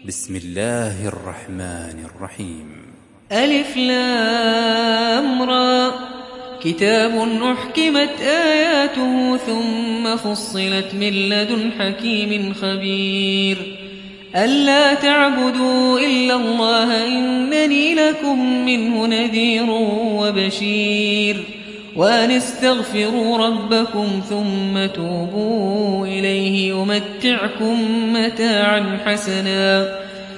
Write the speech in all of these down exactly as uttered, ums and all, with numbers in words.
بسم الله الرحمن الرحيم. ألف لام را. كتاب أحكمت آياته ثم فصلت من لدن حكيم خبير. ألا تعبدوا إلا الله إنني لكم منه نذير وبشير. وأن استغفروا ربكم ثم توبوا إليه يمتعكم متاعا حسنا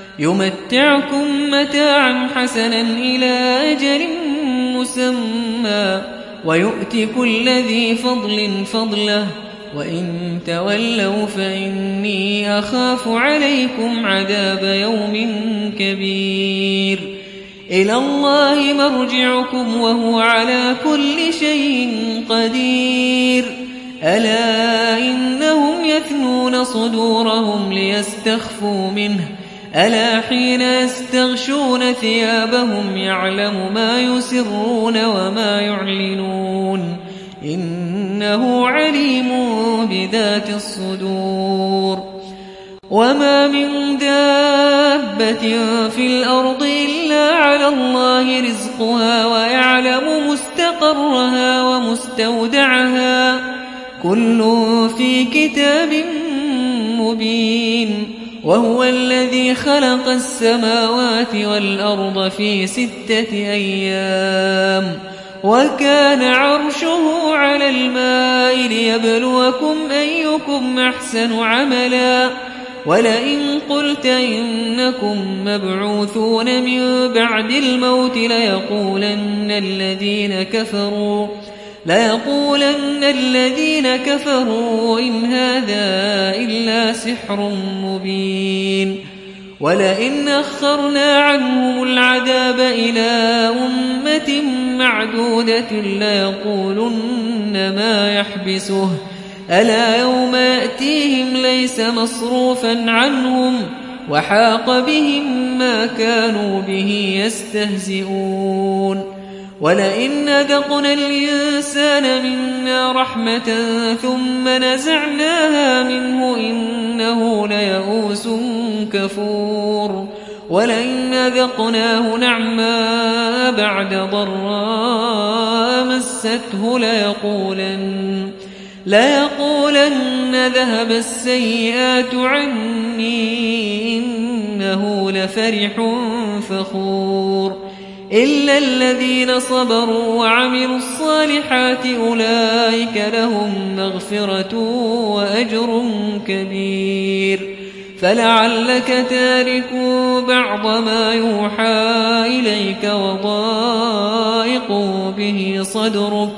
يمتعكم متاعا حسنا إلى أجل مسمى ويؤت كل ذي فضل فضله وإن تولوا فإني أخاف عليكم عذاب يوم كبير. إلى الله مرجعكم وهو على كل شيء قدير. ألا إنهم يثنون صدورهم ليستخفوا منه ألا حين يستغشون ثيابهم يعلم ما يسرون وما يعلنون إنه عليم بذات الصدور. وما من دابة في الأرض إلا على الله رزقها ويعلم مستقرها ومستودعها كل في كتاب مبين. وهو الذي خلق السماوات والأرض في ستة أيام وكان عرشه على الماء ليبلوكم أيكم أحسن عملا. ولئن قلت إنكم مبعوثون من بعد الموت ليقولن الذين كفروا ليقولن الذين كفروا إن هذا إلا سحر مبين. ولئن أخرنا عنهم العذاب إلى أمة معدودة ليقولن ما يحبسه ألا يوم يأتيهم ليس مصروفا عنهم وحاق بهم ما كانوا به يستهزئون. ولئن أذقنا الإنسان منا رحمة ثم نزعناها منه إنه ليئوس كفور. ولئن أذقناه نعماء بعد ضراء مسته ليقولن ليقولن ذهب السيئات عني إنه لفرح فخور. إلا الذين صبروا وعملوا الصالحات أولئك لهم مغفرة وأجر كبير. فلعلك تارك بعض ما يوحى إليك وضائق به صدرك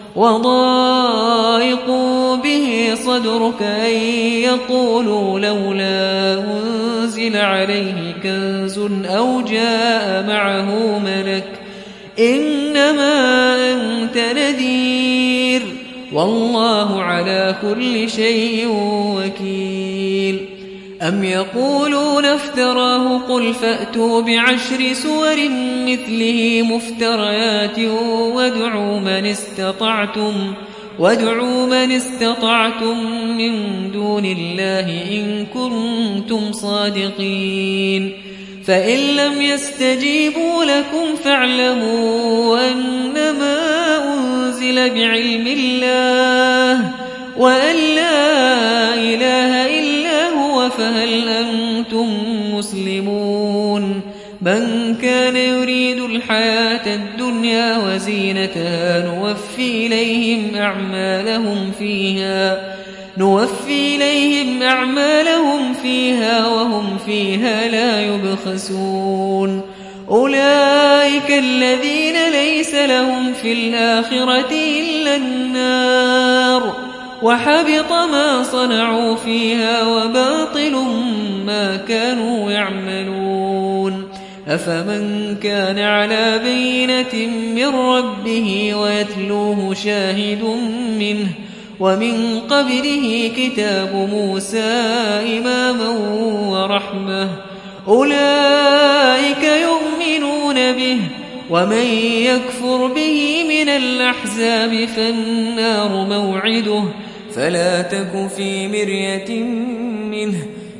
وضائق به صدرك أن يقولوا لولا أنزل عليه كنز أو جاء معه ملك إنما أنت نذير والله على كل شيء وكيل. أم يقولون افتراه قل فأتوا بعشر سور مثله مفتريات وادعوا من استطعتم وادعوا من استطعتم من دون الله إن كنتم صادقين. فإن لم يستجيبوا لكم فاعلموا أنما أنزل بعلم الله وأن لا إله إلا هو فهل أنتم مسلمون. من كان يريد الحياة الدنيا وزينتها نوفي إليهم أعمالهم فيها نوفي إليهم أعمالهم فيها وهم فيها لا يبخسون. أولئك الذين ليس لهم في الآخرة إلا النار وحبط ما صنعوا فيها وباطل ما كانوا يعملون. أفمن كان على بينة من ربه ويتلوه شاهد منه ومن قبله كتاب موسى إماما ورحمة أولئك يؤمنون به. ومن يكفر به من الأحزاب فالنار موعده فلا تك في مرية منه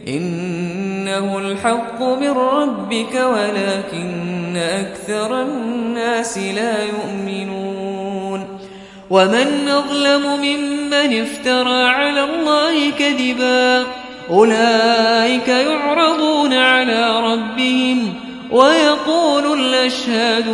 إنه الحق من ربك ولكن أكثر الناس لا يؤمنون ومن أظلم ممن افترى على الله كذبا أولئك يعرضون على ربهم ويقول الأشهاد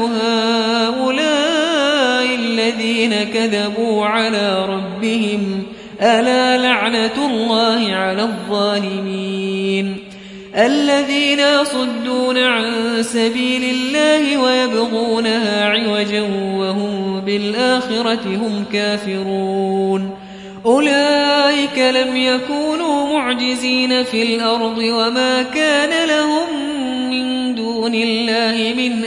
هؤلاء الذين كذبوا على ربهم ألا لعنة الله على الظالمين الذين يصدون عن سبيل الله ويبغونها عوجا وهم بالآخرة هم كافرون أولئك لم يكونوا معجزين في الأرض وما كان لهم من دون الله من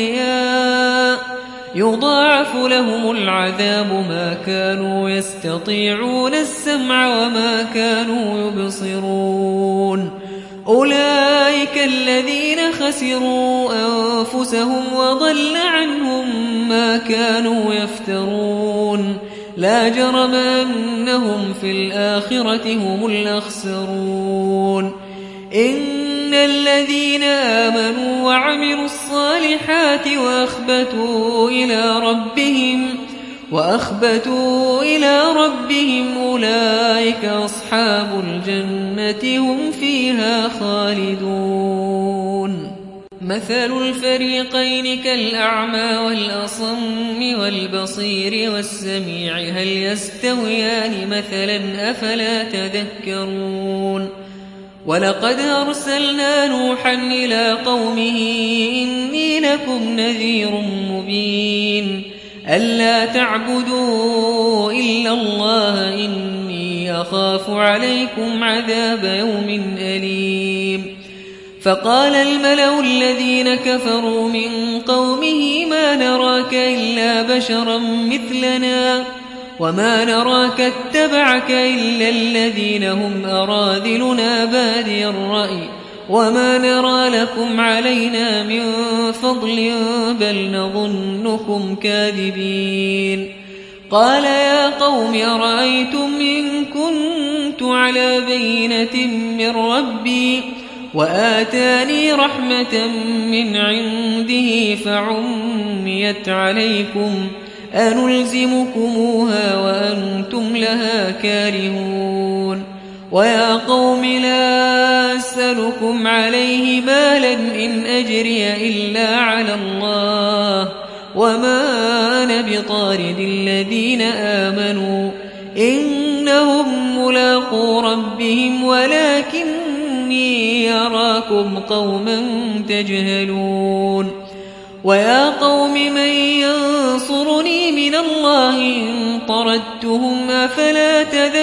أولياء يضاعف لهم العذاب ما كانوا يستطيعون السمع وما كانوا يبصرون أولئك الذين خسروا أنفسهم وضل عنهم ما كانوا يفترون لا جرم أنهم في الآخرة هم الأخسرون إن الذين آمنوا وعملوا الصالحات وأخبتوا إلى ربهم وأخبتوا إلى ربهم أولئك أصحاب الجنة هم فيها خالدون مثل الفريقين كالأعمى والأصم والبصير والسميع هل يستويان مثلا أفلا تذكرون ولقد أرسلنا نوحا إلى قومه إني لكم نذير مبين ألا تعبدوا إلا الله إني أخاف عليكم عذاب يوم أليم فقال الملأ الذين كفروا من قومه ما نراك إلا بشرا مثلنا وما نراك اتبعك إلا الذين هم أراذلنا بادي الرأي وما نرى لكم علينا من فضل بل نظنكم كاذبين قال يا قوم أرأيتم إن كنت على بينة من ربي وآتاني رحمة من عنده فعميت عليكم أنلزمكموها وأنتم لها كارهون ويا قوم لا أسألكم عليه مالا إن أجري إلا على الله وما أنا بطارد الذين آمنوا إنهم ملاقو ربهم ولكني أراكم قوما تجهلون ويا قوم من ينصرني من الله إن طردتهم أفلا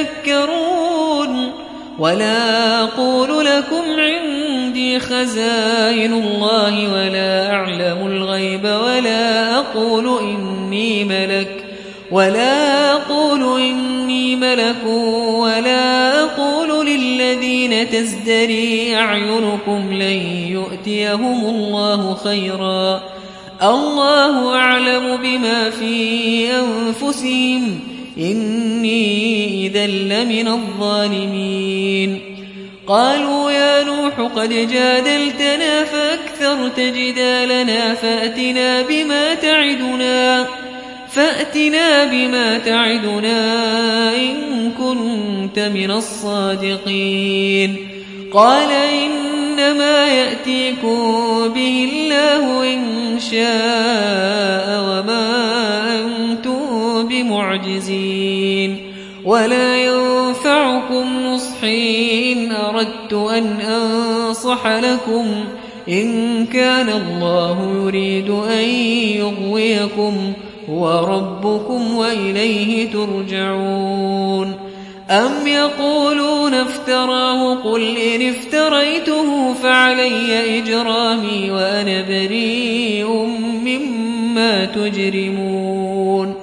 تذكرون ولا أقول لكم عندي خزائن الله ولا أعلم الغيب ولا أقول إني ملك ولا أقول إني ملك ولا أقول للذين تزدري أعينكم لن يؤتيهم الله خيرا الله أعلم بما في أنفسهم إني إذا لمن الظالمين قالوا يا نوح قد جادلتنا فأكثرت جدالنا فأتنا بما تعدنا فأتنا بما تعدنا إن كنت من الصادقين قال إنما يأتيكم به الله إن شاء وما أنتم بمعجزين ولا ينفعكم نصحي إن أردت أن أنصح لكم إن كان الله يريد أن يغويكم هو ربكم وإليه ترجعون أم يقولون افتراه قل إن افتريته فعلي إجرامي وأنا بريء مما تجرمون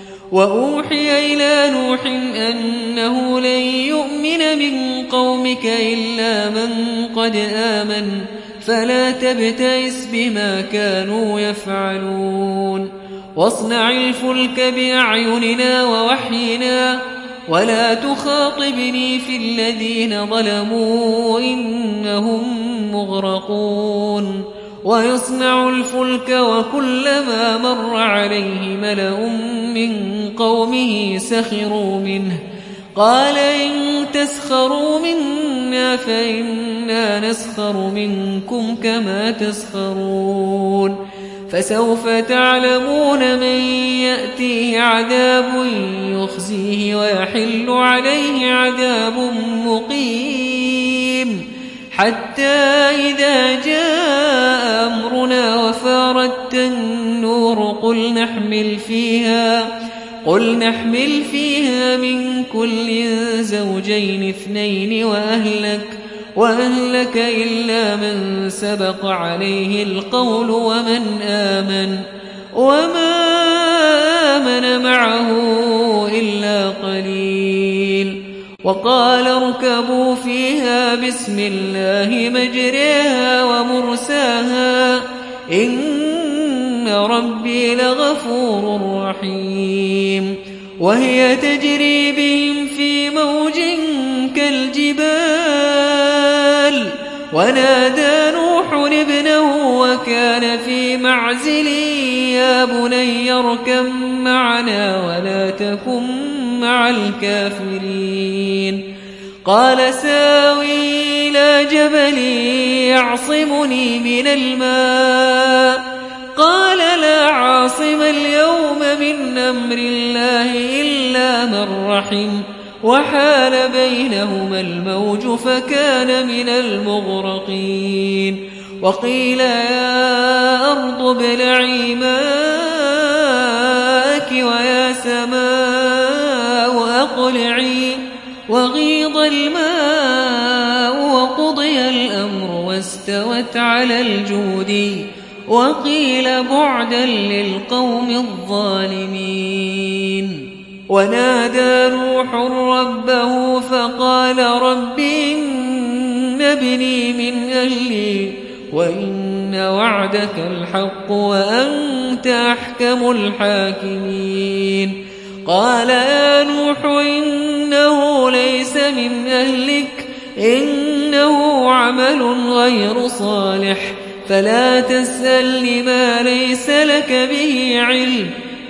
وأوحي إلى نوح أنه لن يؤمن من قومك إلا من قد آمن فلا تبتئس بما كانوا يفعلون واصنع الفلك بأعيننا ووحينا ولا تخاطبني في الذين ظلموا إنهم مغرقون ويصنع الفلك وكلما مر عليه ملأ من قومه سخروا منه قال إن تسخروا منا فإنا نسخر منكم كما تسخرون فسوف تعلمون من يأتيه عذاب يخزيه ويحل عليه عذاب مقيم حتى إذا جاء أمرنا وفارت النور قل نحمل فيها قل نحمل فيها من كل زوجين اثنين وأهلك وأهلك إلا من سبق عليه القول ومن آمن وما آمن معه إلا قليل وقال اركبوا فيها بسم الله مجريها ومرساها إن ربي لغفور رحيم وهي تجري بهم في موج كالجبال ونادى نوح ابنه وكان في معزل يا بني اركب معنا ولا تكن مع الكافرين قال ساوي إلى جبل يعصمني من الماء قال لا عاصم اليوم من أمر الله إلا من رحم وحال بينهما الموج فكان من المغرقين وقيل يا أرض ابلعي ماءك ويا سماء أقلعي وغيض الماء وقضي الأمر واستوت على الجود وقيل بعدا للقوم الظالمين ونادى نوح ربه فقال رب إن ابني من أهلي وإن وعدك الحق وأنت أحكم الحاكمين قال يا نوح إنه ليس من أهلك إنه عمل غير صالح فلا تسألني ما ليس لك به علم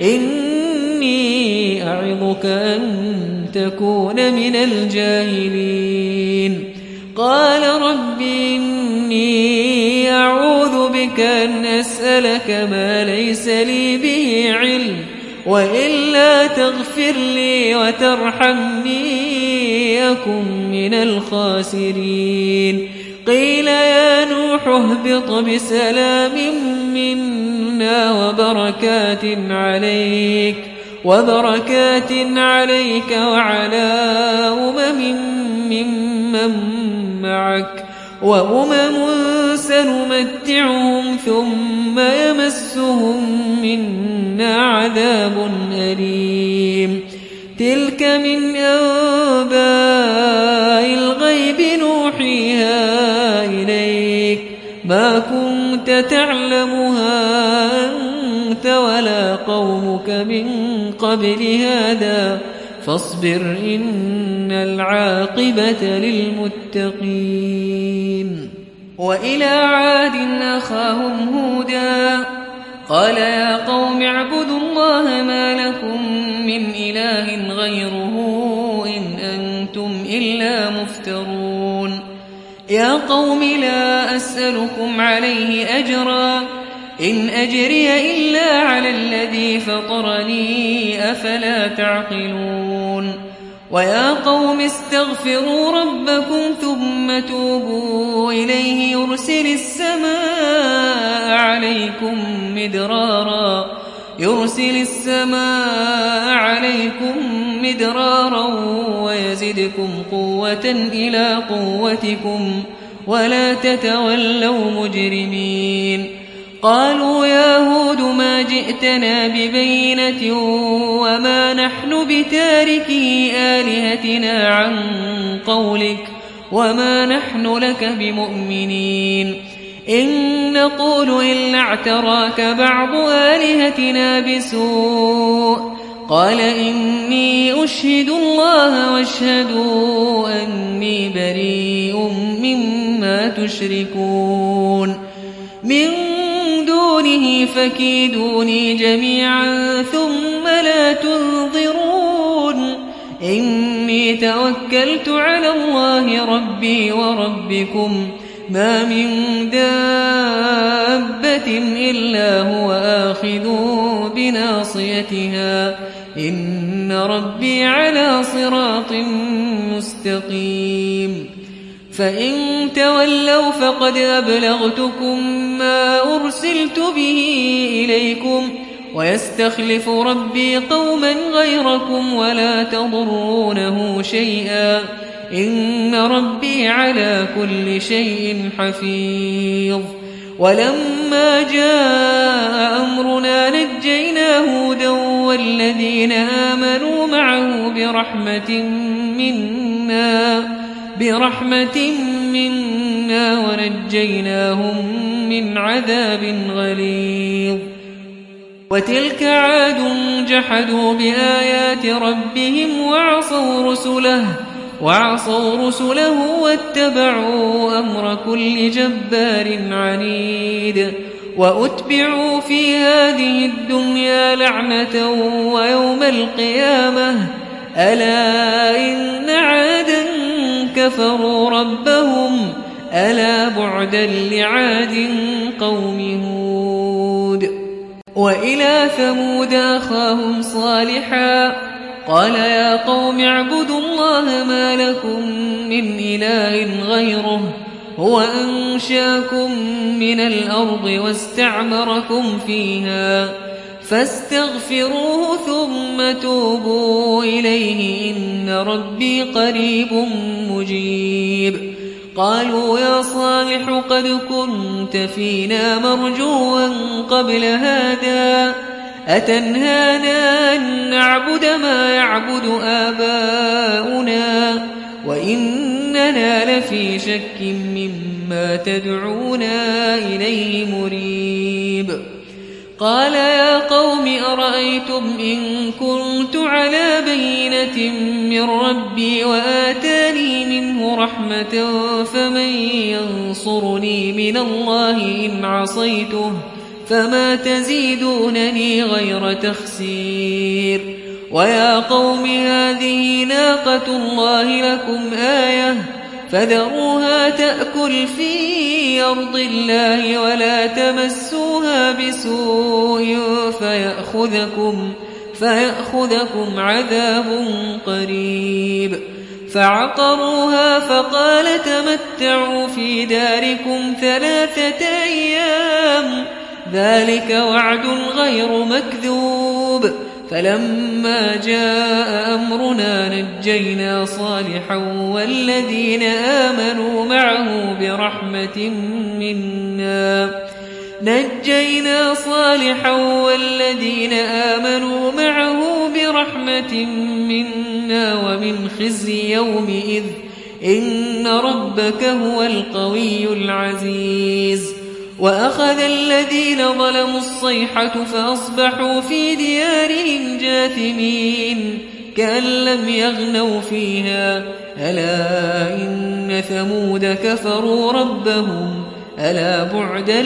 إني أعظك أن تكون من الجاهلين قال رب إني أعوذ بك أن أسألك ما ليس لي به علم وإلا تغفر لي وترحمني أكن من الخاسرين قيل يا نوح اهبط بسلام منا وبركات عليك وبركات عليك وعلى أمم ممن معك وأمم سنمتعهم ثم يمسهم منا عذاب أليم تلك من أنباء الغيب نوحيها إليك ما كنت تعلمها أنت ولا قومك من قبل هذا فاصبر إن العاقبة للمتقين وإلى عاد أخاهم هودا قال يا قوم اعبدوا الله ما لكم من إله غيره إن أنتم إلا مفترون يا قوم لا أسألكم عليه أجرا إن أجري إلا على الذي فطرني أفلا تعقلون ويا قوم استغفروا ربكم ثم توبوا إليه يرسل السماء عليكم مدرارا يرسل السماء عليكم مدرارا ويزدكم قوة إلى قوتكم ولا تتولوا مجرمين قالوا يا هود ما جئتنا ببينة وما نحن بتاركي آلهتنا عن قولك وما نحن لك بمؤمنين إن نقول إلا اعتراك بعض آلهتنا بسوء قال إني أشهد الله واشهدوا أني بريء مما تشركون من دونه فكيدوني جميعا ثم لا تنظرون إني توكلت على الله ربي وربكم ما من دابة إلا هو آخذ بناصيتها إن ربي على صراط مستقيم فإن تولوا فقد أبلغتكم ما أرسلت به إليكم ويستخلف ربي قوما غيركم ولا تضرونه شيئا إن ربي على كل شيء حفيظ ولما جاء أمرنا نجينا هودا والذين آمنوا معه برحمة منا برحمة منا ونجيناهم من عذاب غليظ وتلك عاد جحدوا بآيات ربهم وعصوا رسله وعصوا رسله واتبعوا أمر كل جبار عنيد وأتبعوا في هذه الدنيا لعنة ويوم القيامة ألا إن عادا كفروا ربهم ألا بعدا لعاد قوم هود وإلى ثمود أخاهم صالحا قال يا قوم اعبدوا الله ما لكم من إله غيره هو أنشاكم من الأرض واستعمركم فيها فاستغفروه ثم توبوا إليه إن ربي قريب مجيب قالوا يا صالح قد كنت فينا مرجوا قبل هذا أتنهانا أن نعبد ما يعبد آباؤنا وإننا لفي شك مما تدعونا إليه مريب قال يا قوم أرأيتم إن كنت على بينة من ربي وآتاني منه رحمة فمن ينصرني من الله إن عصيته فما تزيدونني غير تخسير ويا قوم هذه ناقة الله لكم آية فذروها تأكل في أرض الله ولا تمسوها بسوء فيأخذكم, فيأخذكم عذاب قريب فعقروها فقال تمتعوا في داركم ثلاثة أيام ذلك وعد غير مكذوب فلما جاء أمرنا نجينا صالحا والذين آمنوا معه برحمة منا نجينا صالحا والذين آمنوا معه برحمة منا ومن خزي يومئذ إن ربك هو القوي العزيز وأخذ الذين ظلموا الصيحة فأصبحوا في ديارهم جاثمين كأن لم يغنوا فيها ألا إن ثمود كفروا ربهم ألا بعدا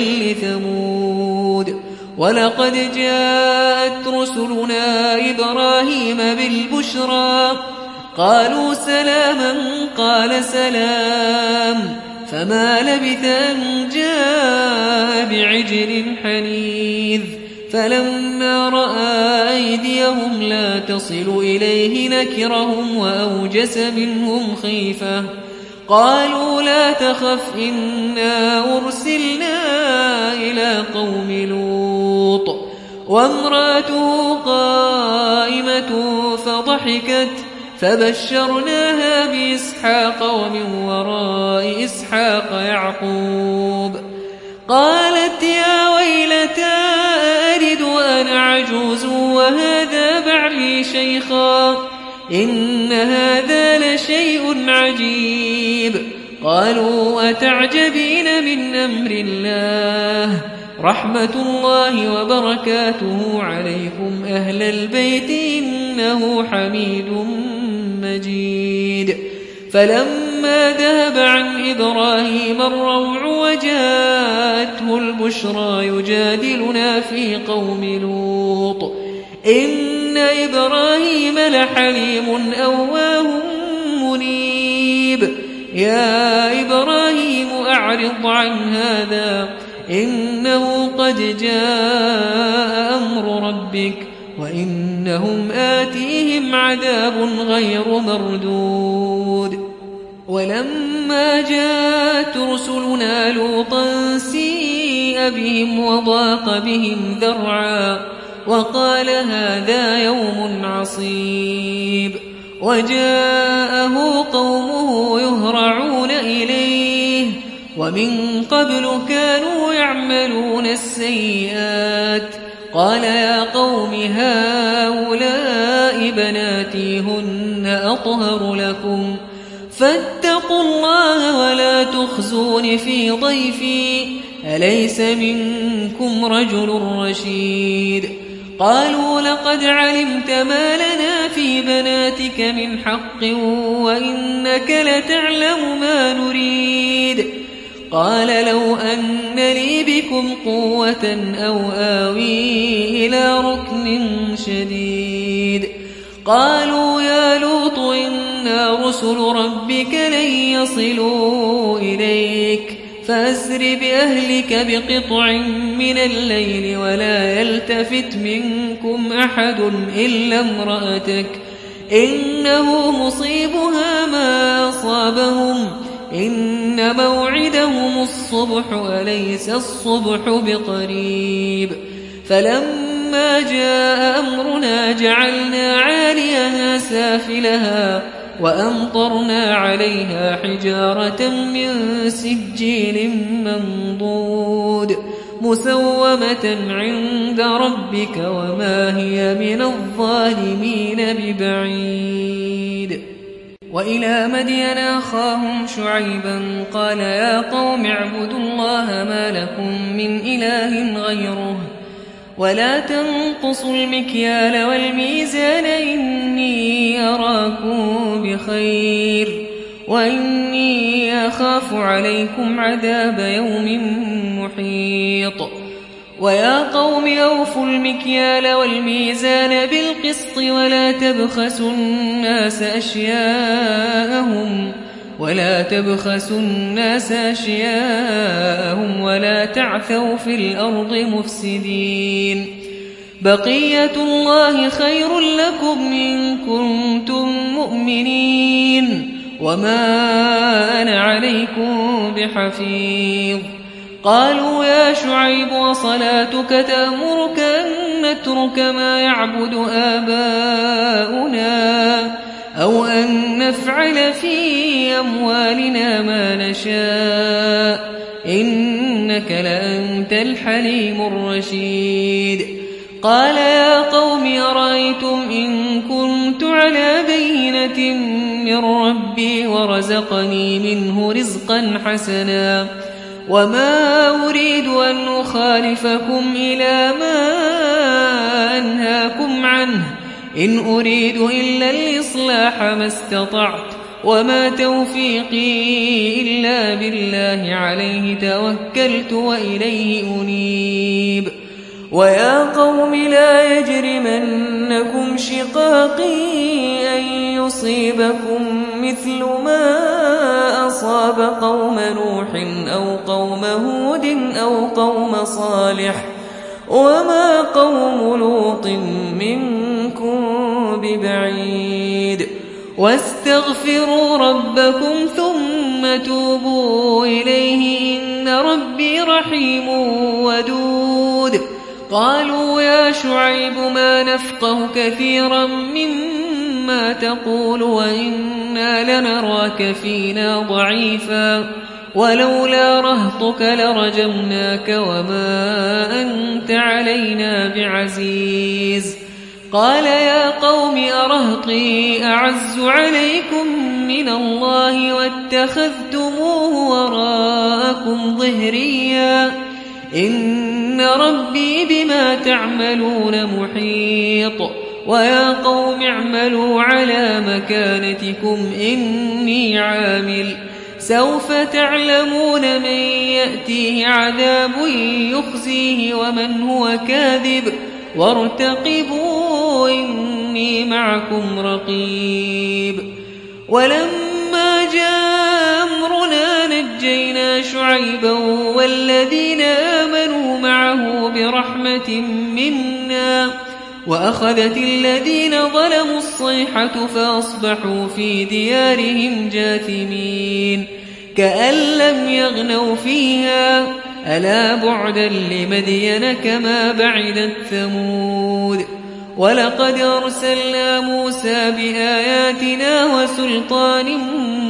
لثمود ولقد جاءت رسلنا إبراهيم بالبشرى قالوا سلاما قال سلام فما لبث أن جاء بعجل حنيذ فلما رأى أيديهم لا تصل إليه نكرهم وأوجس منهم خيفة قالوا لا تخف إنا أرسلنا إلى قوم لوط وامرأته قائمة فضحكت فبشرناها بإسحاق ومن وراء إسحاق يعقوب قالت يا ويلتى ألد وأنا عجوز وهذا بعلي شيخا إن هذا لشيء عجيب قالوا أتعجبين من أمر الله رحمة الله وبركاته عليكم أهل البيت إنه حميد مجيد. فلما ذهب عن إبراهيم الروع وجاءته البشرى يجادلنا في قوم لوط إن إبراهيم لحليم أواه منيب. يا إبراهيم أعرض عن هذا إنه قد جاء أمر ربك وإنهم آتيهم عذاب غير مردود. ولما جاءت رسلنا لوطا سيء بهم وضاق بهم ذرعا وقال هذا يوم عصيب. وجاءه قومه يهرعون إليه ومن قبل كانوا يعملون السيئات. قال يا قوم هؤلاء بناتي هن أطهر لكم فاتقوا الله ولا تخزون في ضيفي أليس منكم رجل رشيد. قالوا لقد علمت ما لنا في بناتك من حق وإنك لتعلم ما نريد. قال لو أن لي بكم قوة أو آوي إلى ركن شديد. قالوا يا لوط إنا رسل ربك لن يصلوا إليك فأسر بأهلك بقطع من الليل ولا يلتفت منكم أحد إلا امرأتك إنه مصيبها ما أصابهم إن موعدهم الصبح أليس الصبح بقريب. فلما جاء أمرنا جعلنا عاليها سافلها وأمطرنا عليها حجارة من سجيل منضود مسومة عند ربك وما هي من الظالمين ببعيد. وإلى مدين أخاهم شعيبا قال يا قوم اعبدوا الله ما لكم من إله غيره ولا تنقصوا المكيال والميزان إني أراكم بخير وإني أخاف عليكم عذاب يوم محيط. ويا قوم أوفوا المكيال والميزان بالقسط ولا تبخسوا الناس أشياءهم ولا تبخسوا الناس أشياءهم ولا تعثوا في الأرض مفسدين. بقية الله خير لكم إن كنتم مؤمنين وما أنا عليكم بحفيظ. قالوا يا شعيب وصلاتك تأمرك أن نترك ما يعبد آباؤنا أو أن نفعل في أموالنا ما نشاء إنك لأنت الحليم الرشيد. قال يا قوم أرأيتم إن كنت على بينة من ربي ورزقني منه رزقا حسنا وما أريد أن أخالفكم إلى ما أنهاكم عنه إن أريد إلا الإصلاح ما استطعت وما توفيقي إلا بالله عليه توكلت وإليه أنيب. ويا قوم لا يجرمنكم شقاقي أن يصيبكم مثل ما أصاب قوم نوح أو قوم هود أو قوم صالح وما قوم لوط منكم ببعيد. واستغفروا ربكم ثم توبوا إليه إن ربي رحيم ودود. قالوا يا شعيب ما نفقه كثيرا مما تقول وإنا لنراك فينا ضعيفا ولولا رهطك لرجمناك وما أنت علينا بعزيز. قال يا قوم أرهطي أعز عليكم من الله واتخذتموه وراءكم ظهريا إن ربي بما تعملون محيط ويا قوم اعملوا على مكانتكم إني عامل سوف تعلمون من يأتيه عذاب يخزيه ومن هو كاذب وارتقبوا إني معكم رقيب. ولما جاء أمرنا نجينا شعيبا والذين آمنوا معه برحمة منا وأخذت الذين ظلموا الصيحة فأصبحوا في ديارهم جاثمين كأن لم يغنوا فيها ألا بعدا لمدين كما بعدت ثمود. ولقد أرسلنا موسى بآياتنا وسلطان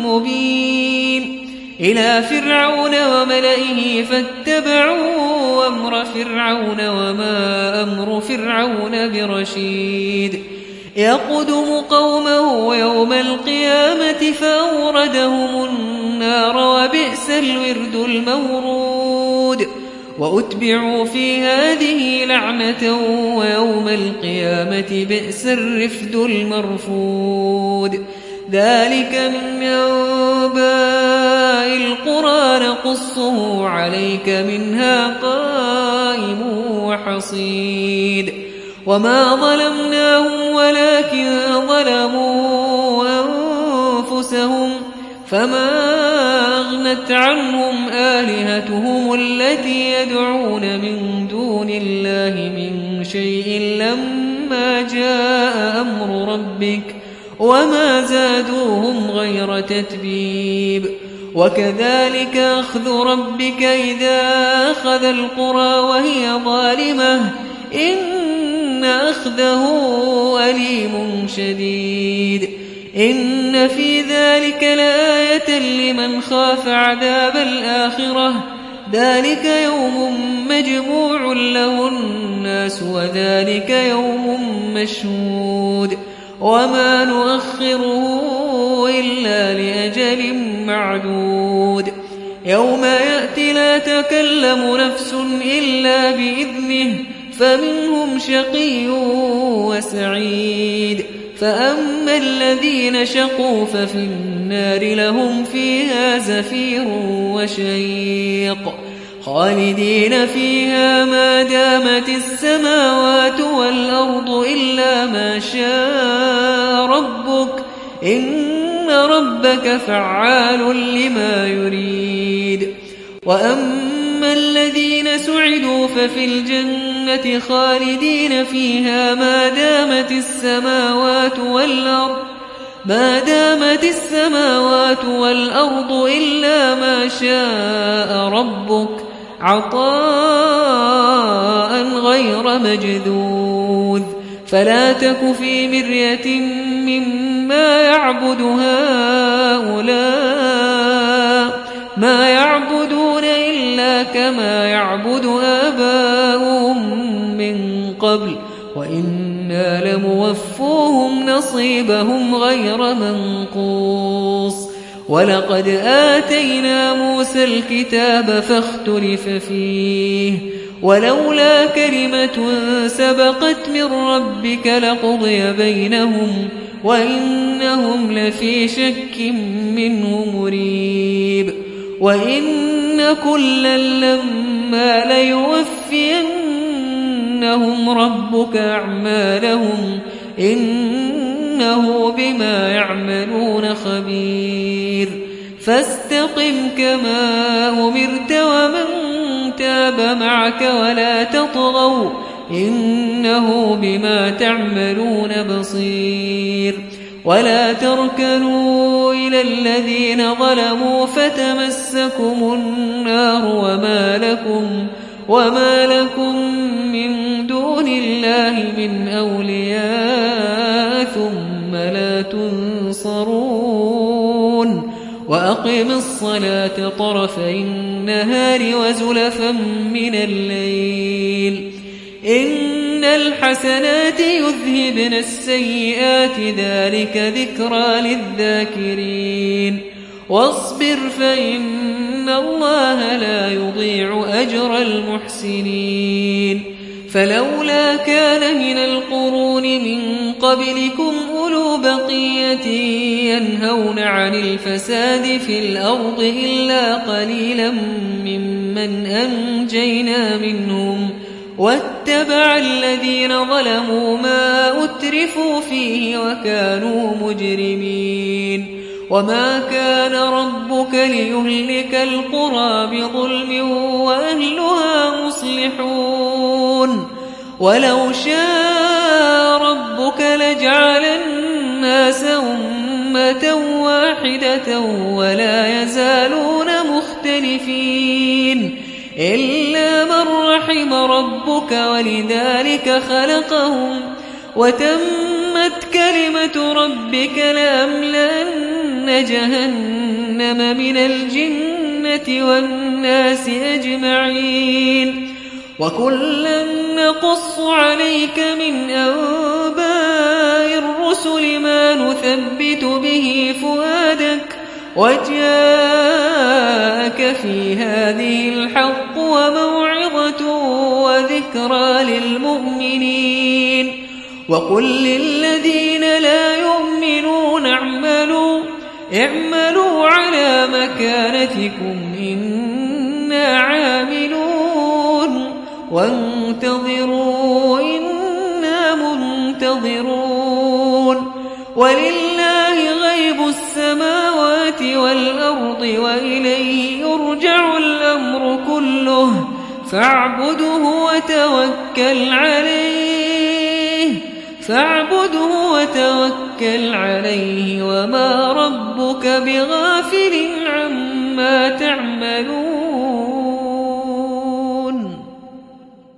مبين إلى فرعون وملئه فاتبعوا أمر فرعون وما أمر فرعون برشيد يقدم قومه يوم القيامة فأوردهم النار وبئس الورد المورود وأتبعوا في هذه لعنة ويوم القيامة بئس الرفد المرفود. ذلك من أنباء القرى نقصه عليك منها قائم وحصيد. وما ظلمناهم ولكن ظلموا أنفسهم فما أغنت عنهم آلهتهم التي يدعون من دون الله من شيء لما جاء أمر ربك وما زادوهم غير تتبيب. وكذلك أخذ ربك إذا أخذ القرى وهي ظالمة إن أخذه أليم شديد. إن في ذلك لآية لمن خاف عذاب الآخرة ذلك يوم مجموع له الناس وذلك يوم مشهود وما نؤخره إلا لأجل معدود. يوم يأتي لا تكلم نفس إلا بإذنه فمنهم شقي وسعيد. فأما الذين شقوا ففي النار لهم فيها زفير وشيق خالدين فيها ما دامت السماوات والأرض إلا ما شاء ربك إن ربك فعال لما يريد. وأما الذين سعدوا ففي الجنة خالدين فيها ما دامت السماوات والأرض ما دامت السماوات والأرض إلا ما شاء ربك عطاء غير مجذوذ. فلا تك في مرية مما يعبد هؤلاء ما يعبدون إلا كما يعبد آباؤهم من قبل وإنا لموفوهم نصيبهم غير منقوص. ولقد آتينا موسى الكتاب فاختلف فيه ولولا كلمة سبقت من ربك لقضي بينهم وإنهم لفي شك منه مريب. وإن كلا لما ليوفينهم ربك أعمالهم إنه بما يعملون خبير. فاستقم كما أمرت ومن تاب معك ولا تطغوا إنه بما تعملون بصير. ولا تركنوا إلى الذين ظلموا فتمسكم النار وما لكم, وما لكم من دون الله من أولياء ثم لا تنصرون. وأقم الصلاة طرفي النهار وزلفا من الليل إن الحسنات يذهبن السيئات ذلك ذكرى للذاكرين. واصبر فإن الله لا يضيع أجر المحسنين فلولا كان من القرون من قبلكم أولو بقية ينهون عن الفساد في الأرض إلا قليلا ممن أنجينا منهم واتبع الذين ظلموا ما أترفوا فيه وكانوا مجرمين وما كان ربك ليهلك القرى بظلم وأهلها مصلحون ولو شاء ربك لجعل الناس أمة واحدة ولا يزالون مختلفين إلا من رحم ربك ولذلك خلقهم وتمت كلمة ربك لأملأن جهنم من الجنة والناس أجمعين وكلا نقص عليك من أنباء الرسل ما نثبت به فؤادك وجاءك في هذه الحق وموعظة وذكرى للمؤمنين وقل للذين لا يؤمنون اعملوا اعملوا على مكانتكم إنا عاملون وانتظروا إنا منتظرون ولله غيب السماوات والأرض وإليه يرجع الأمر كله فاعبده وتوكل عليه فاعبده وتوكل عليه وما ربك بغافل عما تعملون